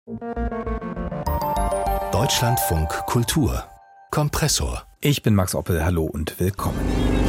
Deutschlandfunk Kultur Kompressor. Ich bin Max Oppel, hallo und willkommen.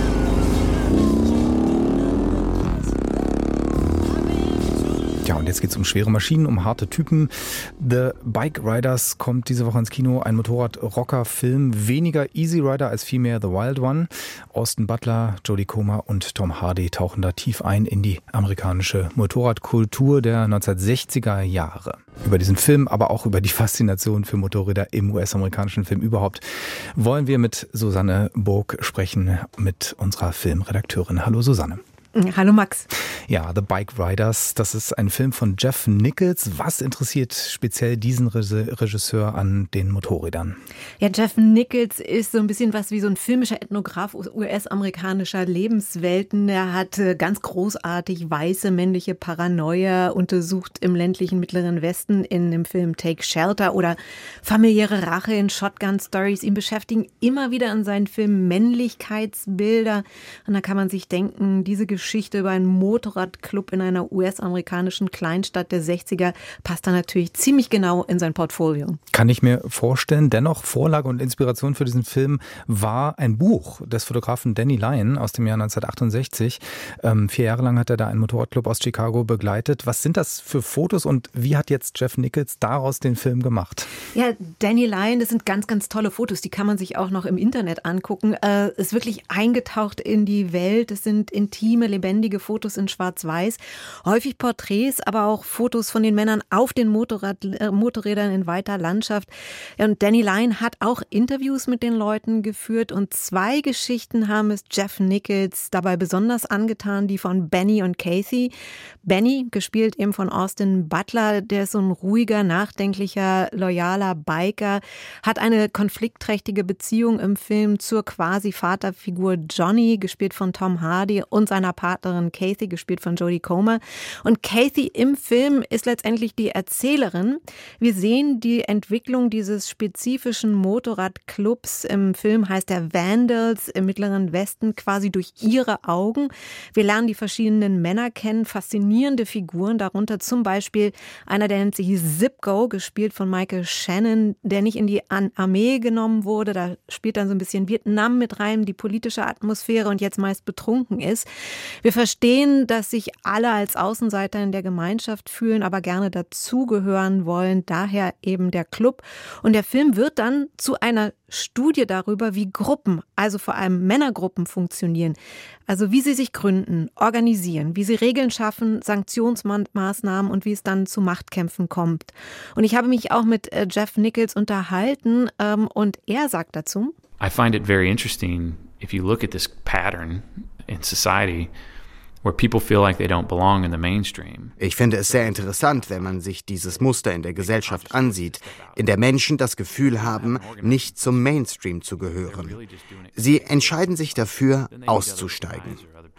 Ja, und jetzt geht's um schwere Maschinen, um harte Typen. The Bike Riders kommt diese Woche ins Kino, ein Motorrad-Rocker-Film. Weniger Easy Rider als vielmehr The Wild One. Austin Butler, Jodie Comer und Tom Hardy tauchen da tief ein in die amerikanische Motorradkultur der 1960er Jahre. Über diesen Film, aber auch über die Faszination für Motorräder im US-amerikanischen Film überhaupt, wollen wir mit Susanne Burg sprechen, mit unserer Filmredakteurin. Hallo Susanne. Hallo Max. Ja, The Bike Riders, das ist ein Film von Jeff Nichols. Was interessiert speziell diesen Regisseur an den Motorrädern? Ja, Jeff Nichols ist so ein bisschen was wie so ein filmischer Ethnograph US-amerikanischer Lebenswelten. Er hat ganz großartig weiße männliche Paranoia untersucht im ländlichen Mittleren Westen in dem Film Take Shelter oder familiäre Rache in Shotgun Stories. Ihn beschäftigen immer wieder in seinen Filmen Männlichkeitsbilder. Und da kann man sich denken, diese Geschichte über einen Motorradclub in einer US-amerikanischen Kleinstadt der 60er passt da natürlich ziemlich genau in sein Portfolio. Kann ich mir vorstellen. Dennoch, Vorlage und Inspiration für diesen Film war ein Buch des Fotografen Danny Lyon aus dem Jahr 1968. 4 Jahre lang hat er da einen Motorradclub aus Chicago begleitet. Was sind das für Fotos und wie hat jetzt Jeff Nichols daraus den Film gemacht? Ja, Danny Lyon, das sind ganz, ganz tolle Fotos. Die kann man sich auch noch im Internet angucken. Ist wirklich eingetaucht in die Welt. Es sind intime, lebendige Fotos in Schwarz-Weiß. Häufig Porträts, aber auch Fotos von den Männern auf den Motorrädern in weiter Landschaft. Ja, und Danny Lyon hat auch Interviews mit den Leuten geführt und 2 Geschichten haben es Jeff Nichols dabei besonders angetan, die von Benny und Kathy. Benny, gespielt eben von Austin Butler, der ist so ein ruhiger, nachdenklicher, loyaler Biker, hat eine konfliktträchtige Beziehung im Film zur quasi Vaterfigur Johnny, gespielt von Tom Hardy, und seiner Partnerin Kathy, gespielt von Jodie Comer. Und Kathy im Film ist letztendlich die Erzählerin. Wir sehen die Entwicklung dieses spezifischen Motorradclubs. Im Film heißt er Vandals im Mittleren Westen quasi durch ihre Augen. Wir lernen die verschiedenen Männer kennen, faszinierende Figuren, darunter zum Beispiel einer, der nennt sich Zipko, gespielt von Michael Shannon, der nicht in die Armee genommen wurde. Da spielt dann so ein bisschen Vietnam mit rein, die politische Atmosphäre, und jetzt meist betrunken ist. Wir verstehen, dass sich alle als Außenseiter in der Gemeinschaft fühlen, aber gerne dazugehören wollen. Daher eben der Club. Und der Film wird dann zu einer Studie darüber, wie Gruppen, also vor allem Männergruppen, funktionieren. Also wie sie sich gründen, organisieren, wie sie Regeln schaffen, Sanktionsmaßnahmen und wie es dann zu Machtkämpfen kommt. Und ich habe mich auch mit Jeff Nichols unterhalten und er sagt dazu: I find it very interesting if you look at this pattern in society where people feel like they don't belong in the mainstream. Ich finde es sehr interessant, wenn man sich dieses Muster in der Gesellschaft ansieht, in der Menschen das Gefühl haben, nicht zum Mainstream zu gehören. Sie entscheiden sich dafür, auszusteigen.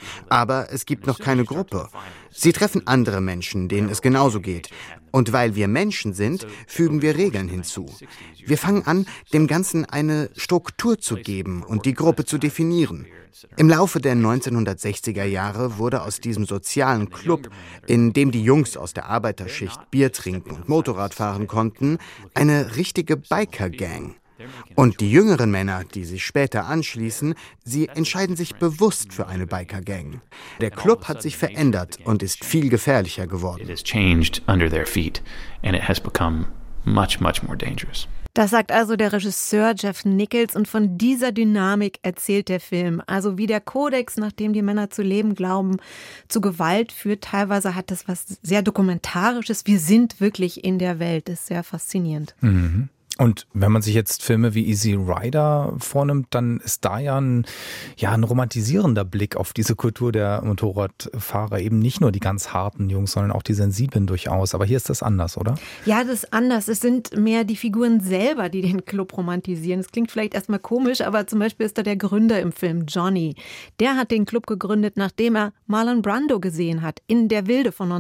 Aber es gibt noch keine Gruppe. Sie treffen andere Menschen, denen es genauso geht. Und weil wir Menschen sind, fügen wir Regeln hinzu. Wir fangen an, dem Ganzen eine Struktur zu geben und die Gruppe zu definieren. Im Laufe der 1960er Jahre wurde aus diesem sozialen Club, in dem die Jungs aus der Arbeiterschicht Bier trinken und Motorrad fahren konnten, eine richtige Biker-Gang. Und die jüngeren Männer, die sich später anschließen, sie entscheiden sich bewusst für eine Biker-Gang. Der Club hat sich verändert und ist viel gefährlicher geworden. It has changed under their feet and it has become much, much more dangerous. Das sagt also der Regisseur Jeff Nichols, und von dieser Dynamik erzählt der Film. Also wie der Kodex, nach dem die Männer zu leben glauben, zu Gewalt führt. Teilweise hat das was sehr Dokumentarisches. Wir sind wirklich in der Welt. Das ist sehr faszinierend. Mhm. Und wenn man sich jetzt Filme wie Easy Rider vornimmt, dann ist da ja ein romantisierender Blick auf diese Kultur der Motorradfahrer. Eben nicht nur die ganz harten Jungs, sondern auch die sensiblen durchaus. Aber hier ist das anders, oder? Ja, das ist anders. Es sind mehr die Figuren selber, die den Club romantisieren. Das klingt vielleicht erstmal komisch, aber zum Beispiel ist da der Gründer im Film, Johnny. Der hat den Club gegründet, nachdem er Marlon Brando gesehen hat, in Der Wilde von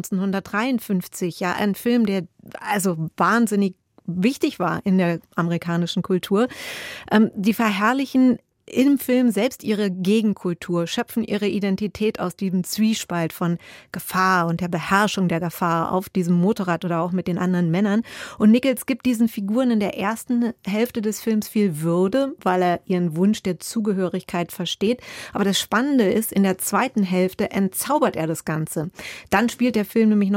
1953. Ja, ein Film, der also wahnsinnig wichtig war in der amerikanischen Kultur. Die verherrlichen im Film selbst ihre Gegenkultur, schöpfen ihre Identität aus diesem Zwiespalt von Gefahr und der Beherrschung der Gefahr auf diesem Motorrad oder auch mit den anderen Männern. Und Nichols gibt diesen Figuren in der ersten Hälfte des Films viel Würde, weil er ihren Wunsch der Zugehörigkeit versteht. Aber das Spannende ist, in der zweiten Hälfte entzaubert er das Ganze. Dann spielt der Film nämlich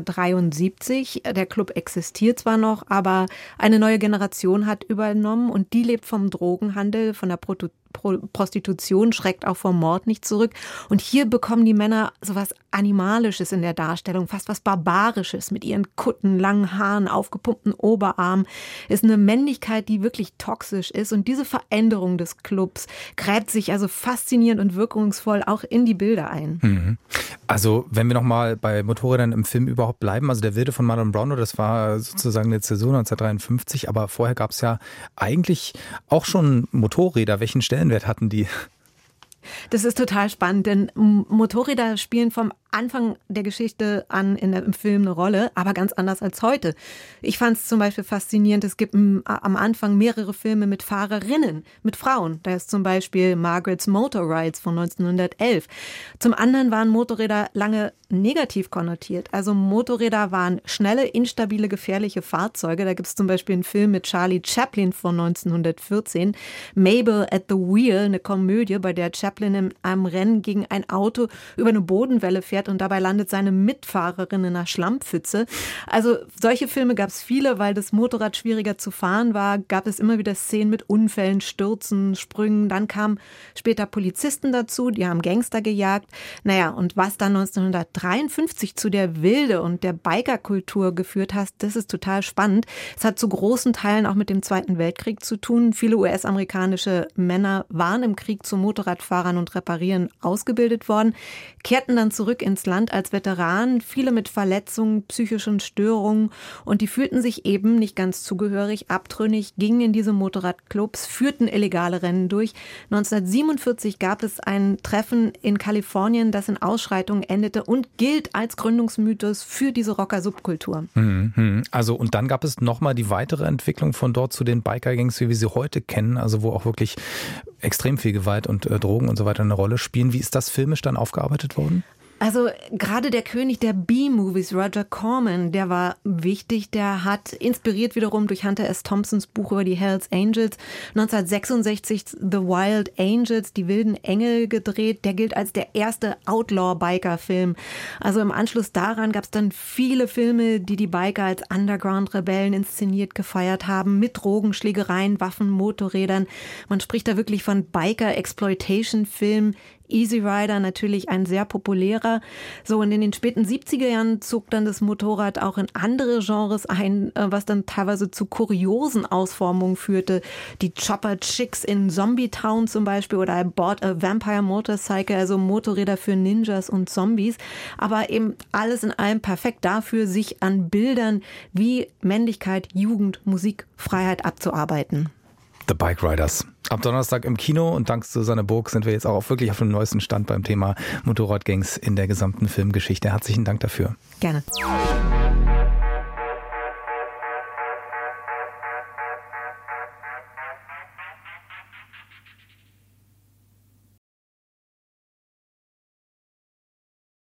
1973. Der Club existiert zwar noch, aber eine neue Generation hat übernommen und die lebt vom Drogenhandel, von der Prostitution, schreckt auch vor Mord nicht zurück. Und hier bekommen die Männer sowas Animalisches in der Darstellung, fast was Barbarisches mit ihren Kutten, langen Haaren, aufgepumpten Oberarmen. Ist eine Männlichkeit, die wirklich toxisch ist. Und diese Veränderung des Clubs gräbt sich also faszinierend und wirkungsvoll auch in die Bilder ein. Mhm. Also wenn wir nochmal bei Motorrädern im Film überhaupt bleiben, also der Wilde von Marlon Brando, das war sozusagen eine Zäsur 1953, aber vorher gab es ja eigentlich auch schon Motorräder. Welchen Stellenwert hatten die? Das ist total spannend, denn Motorräder spielen vom Anfang der Geschichte an im Film eine Rolle, aber ganz anders als heute. Ich fand es zum Beispiel faszinierend, es gibt am Anfang mehrere Filme mit Fahrerinnen, mit Frauen. Da ist zum Beispiel Margaret's Motor Rides von 1911. Zum anderen waren Motorräder lange negativ konnotiert. Also Motorräder waren schnelle, instabile, gefährliche Fahrzeuge. Da gibt es zum Beispiel einen Film mit Charlie Chaplin von 1914, Mabel at the Wheel, eine Komödie, bei der Chaplin in einem Rennen gegen ein Auto über eine Bodenwelle fährt und dabei landet seine Mitfahrerin in einer Schlammpfütze. Also solche Filme gab es viele, weil das Motorrad schwieriger zu fahren war, gab es immer wieder Szenen mit Unfällen, Stürzen, Sprüngen. Dann kamen später Polizisten dazu, die haben Gangster gejagt. Naja, und was dann 1953 zu der Wilde und der Bikerkultur geführt hat, das ist total spannend. Es hat zu großen Teilen auch mit dem Zweiten Weltkrieg zu tun. Viele US-amerikanische Männer waren im Krieg zu Motorradfahrern und Reparieren ausgebildet worden, kehrten dann zurück ins Land als Veteranen, viele mit Verletzungen, psychischen Störungen, und die fühlten sich eben nicht ganz zugehörig, abtrünnig, gingen in diese Motorradclubs, führten illegale Rennen durch. 1947 gab es ein Treffen in Kalifornien, das in Ausschreitungen endete und gilt als Gründungsmythos für diese Rocker-Subkultur. Also und dann gab es nochmal die weitere Entwicklung von dort zu den Biker-Gangs, wie wir sie heute kennen, also wo auch wirklich extrem viel Gewalt und Drogen und so weiter eine Rolle spielen. Wie ist das filmisch dann aufgearbeitet worden? Also gerade der König der B-Movies, Roger Corman, der war wichtig. Der hat inspiriert wiederum durch Hunter S. Thompsons Buch über die Hells Angels 1966 The Wild Angels, die wilden Engel, gedreht. Der gilt als der erste Outlaw-Biker-Film. Also im Anschluss daran gab es dann viele Filme, die die Biker als Underground-Rebellen inszeniert gefeiert haben, mit Drogen, Schlägereien, Waffen, Motorrädern. Man spricht da wirklich von Biker-Exploitation-Filmen. Easy Rider natürlich ein sehr populärer. So, und in den späten 70er Jahren zog dann das Motorrad auch in andere Genres ein, was dann teilweise zu kuriosen Ausformungen führte. Die Chopper Chicks in Zombie Town zum Beispiel oder I Bought a Vampire Motorcycle, also Motorräder für Ninjas und Zombies. Aber eben alles in allem perfekt dafür, sich an Bildern wie Männlichkeit, Jugend, Musik, Freiheit abzuarbeiten. The Bike Riders. Ab Donnerstag im Kino, und dank Susanne Burg sind wir jetzt auch wirklich auf dem neuesten Stand beim Thema Motorradgangs in der gesamten Filmgeschichte. Herzlichen Dank dafür. Gerne.